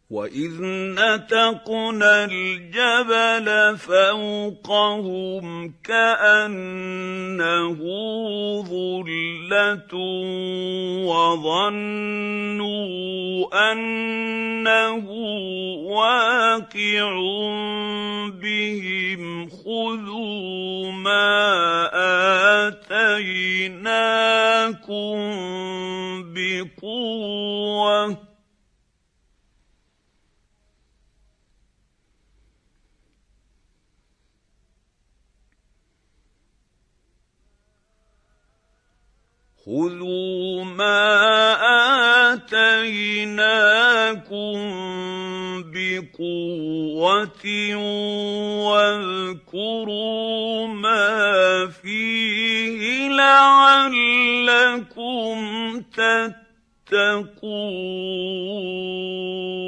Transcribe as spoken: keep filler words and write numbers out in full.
وَإِذْ نَتَقْنَا الْجَبَلَ فَوْقَهُمْ كَأَنَّهُ ظُلَّةٌ وَظَنُّوا أَنَّهُ وَاقِعٌ بِهِمْ خُذُوا مَا آتَيْنَاكُم بِقُوَّةٍ خُذُوا مَا آتَيْنَاكُم بِقُوَّةٍ وَاذْكُرُوا مَا فِيهِ لَعَلَّكُمْ تَتَّقُونَ